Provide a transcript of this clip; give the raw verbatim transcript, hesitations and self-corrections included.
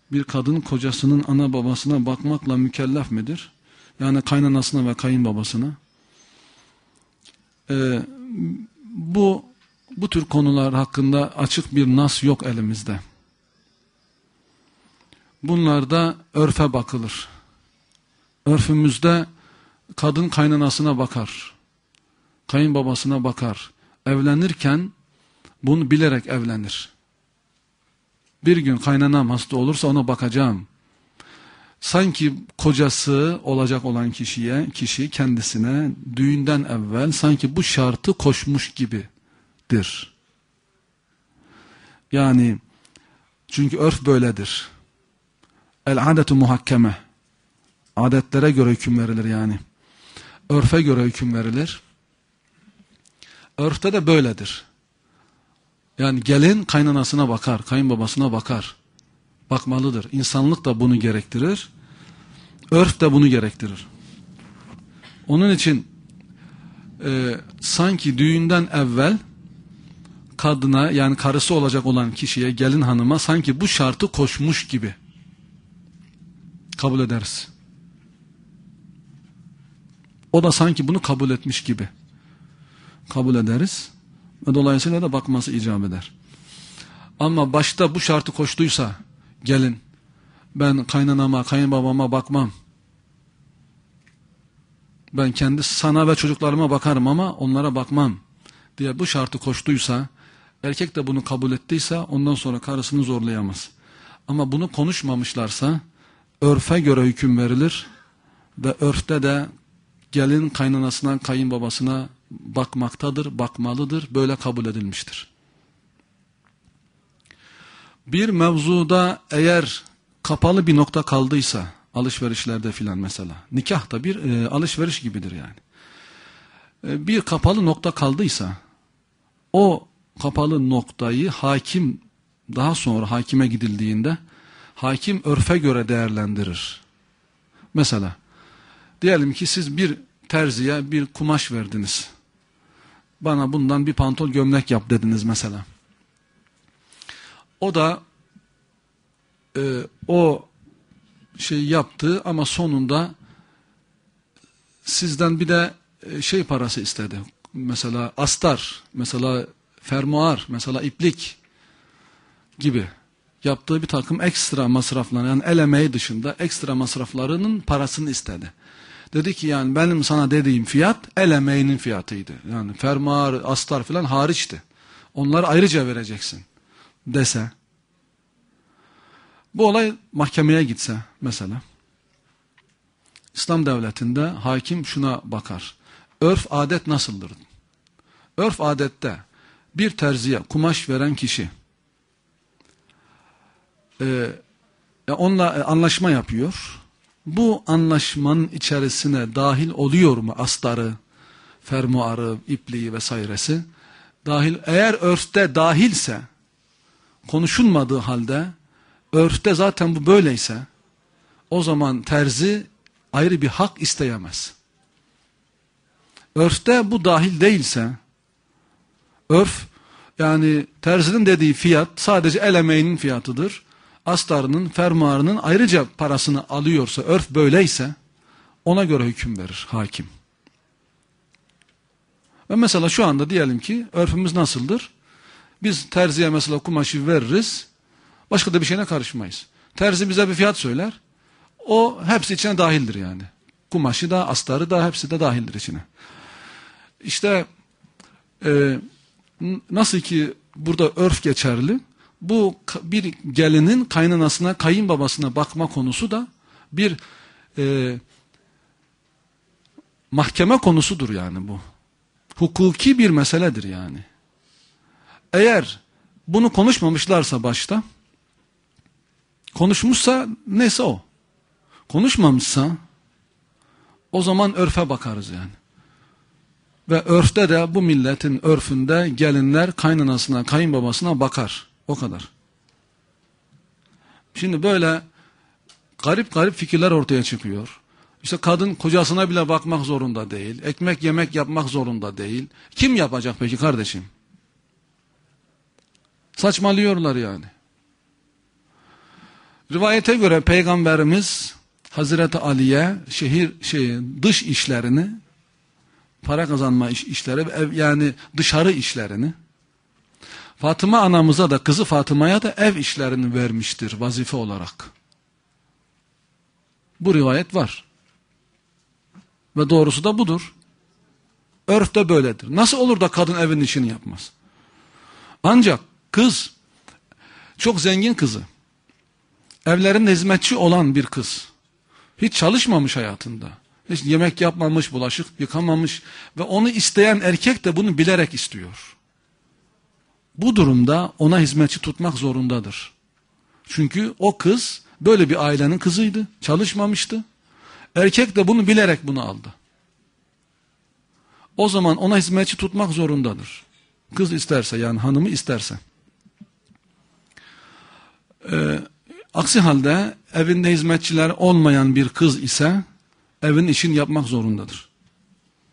bir kadın kocasının ana babasına bakmakla mükellef midir? Yani kaynanasına ve kayınbabasına. Ee, bu bu tür konular hakkında açık bir nas yok elimizde. Bunlarda örfe bakılır. Örfümüzde kadın kaynanasına bakar, kayınbabasına bakar. Evlenirken bunu bilerek evlenir. Bir gün kaynanam hasta olursa ona bakacağım. Sanki kocası olacak olan kişiye, kişi kendisine düğünden evvel sanki bu şartı koşmuş gibidir. Yani çünkü örf böyledir. El-adetu muhakkeme. Adetlere göre hüküm verilir yani. Örfe göre hüküm verilir. Örfte de böyledir. Yani gelin kaynanasına bakar, kayınbabasına bakar. Bakmalıdır. İnsanlık da bunu gerektirir. Örf de bunu gerektirir. Onun için e, sanki düğünden evvel kadına, yani karısı olacak olan kişiye, gelin hanıma sanki bu şartı koşmuş gibi kabul ederiz. O da sanki bunu kabul etmiş gibi kabul ederiz ve dolayısıyla da bakması icap eder. Ama başta bu şartı koştuysa gelin, ben kaynanama, kayınbabama bakmam, ben kendi sana ve çocuklarıma bakarım ama onlara bakmam diye bu şartı koştuysa, erkek de bunu kabul ettiyse ondan sonra karısını zorlayamaz. Ama bunu konuşmamışlarsa örfe göre hüküm verilir ve örfte de gelin kaynanasına, kayınbabasına bakmaktadır, bakmalıdır, böyle kabul edilmiştir. Bir mevzuda eğer kapalı bir nokta kaldıysa, alışverişlerde filan mesela, nikah da bir e, alışveriş gibidir yani. E, bir kapalı nokta kaldıysa, o kapalı noktayı hakim, daha sonra hakime gidildiğinde, hakim örfe göre değerlendirir. Mesela, diyelim ki siz bir terziye bir kumaş verdiniz. Bana bundan bir pantol gömlek yap dediniz mesela. O da e, o şey yaptı ama sonunda sizden bir de e, şey parası istedi. Mesela astar, mesela fermuar, mesela iplik gibi yaptığı bir takım ekstra masraflar, yani el emeği dışında ekstra masraflarının parasını istedi. Dedi ki yani benim sana dediğim fiyat el emeğinin fiyatıydı. Yani fermuar, astar filan hariçti. Onları ayrıca vereceksin dese. Bu olay mahkemeye gitse mesela. İslam devletinde hakim şuna bakar. Örf adet nasıldır? Örf adette bir terziye kumaş veren kişi e, onunla anlaşma yapıyor. Bu anlaşmanın içerisine dahil oluyor mu astarı, fermuarı, ipliği vesairesi? Dahil, eğer örfte dahilse, konuşulmadığı halde, örfte zaten bu böyleyse, o zaman terzi ayrı bir hak isteyemez. Örfte bu dahil değilse, örf, yani terzinin dediği fiyat sadece el emeğinin fiyatıdır. Astarının, fermuarının ayrıca parasını alıyorsa, örf böyleyse, ona göre hüküm verir hakim. Ve mesela şu anda diyelim ki, örfümüz nasıldır? Biz terziye mesela kumaşı veririz, başka da bir şeyine karışmayız. Terzi bize bir fiyat söyler, o hepsi içine dahildir yani. Kumaşı da, astarı da, hepsi de dahildir içine. İşte, e, nasıl ki burada örf geçerli, bu bir gelinin kaynanasına, kayınbabasına bakma konusu da bir e, mahkeme konusudur yani bu. Hukuki bir meseledir yani. Eğer bunu konuşmamışlarsa başta, konuşmuşsa neyse o. Konuşmamışsa o zaman örfe bakarız yani. Ve örfte de bu milletin örfünde gelinler kaynanasına, kayınbabasına bakar. O kadar. Şimdi böyle garip garip fikirler ortaya çıkıyor. İşte kadın kocasına bile bakmak zorunda değil. Ekmek yemek yapmak zorunda değil. Kim yapacak peki kardeşim? Saçmalıyorlar yani. Rivayete göre Peygamberimiz Hazreti Ali'ye şehir şey dış işlerini, para kazanma iş, işleri, ev, yani dışarı işlerini, Fatıma anamıza da, kızı Fatıma'ya da ev işlerini vermiştir vazife olarak. Bu rivayet var. Ve doğrusu da budur. Örf de böyledir. Nasıl olur da kadın evin işini yapmaz? Ancak kız, çok zengin kızı, evlerinde hizmetçi olan bir kız, hiç çalışmamış hayatında, hiç yemek yapmamış, bulaşık yıkamamış ve onu isteyen erkek de bunu bilerek istiyor. Bu durumda ona hizmetçi tutmak zorundadır. Çünkü o kız böyle bir ailenin kızıydı, çalışmamıştı. Erkek de bunu bilerek bunu aldı. O zaman ona hizmetçi tutmak zorundadır. Kız isterse, yani hanımı isterse. Ee, aksi halde evinde hizmetçiler olmayan bir kız ise evin işini yapmak zorundadır.